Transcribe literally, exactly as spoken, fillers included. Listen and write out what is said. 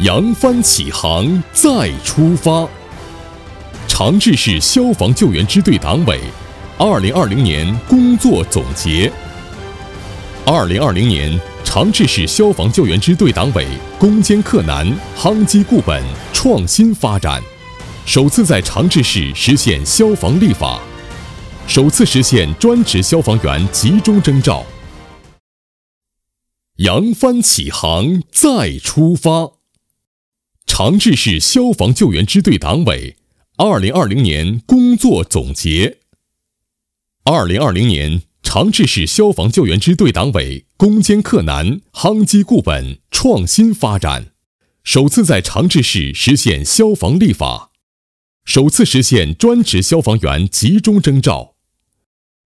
扬帆起航，再出发。长治市消防救援支队党委二零二零年工作总结。二零二零年，长治市消防救援支队党委攻坚克难，夯基固本，创新发展，首次在长治市实现消防立法，首次实现专职消防员集中征召。扬帆起航，再出发。长治市消防救援支队党委二零二零年工作总结。二零二零年，长治市消防救援支队党委攻坚克难，夯基固本，创新发展，首次在长治市实现消防立法，首次实现专职消防员集中征召。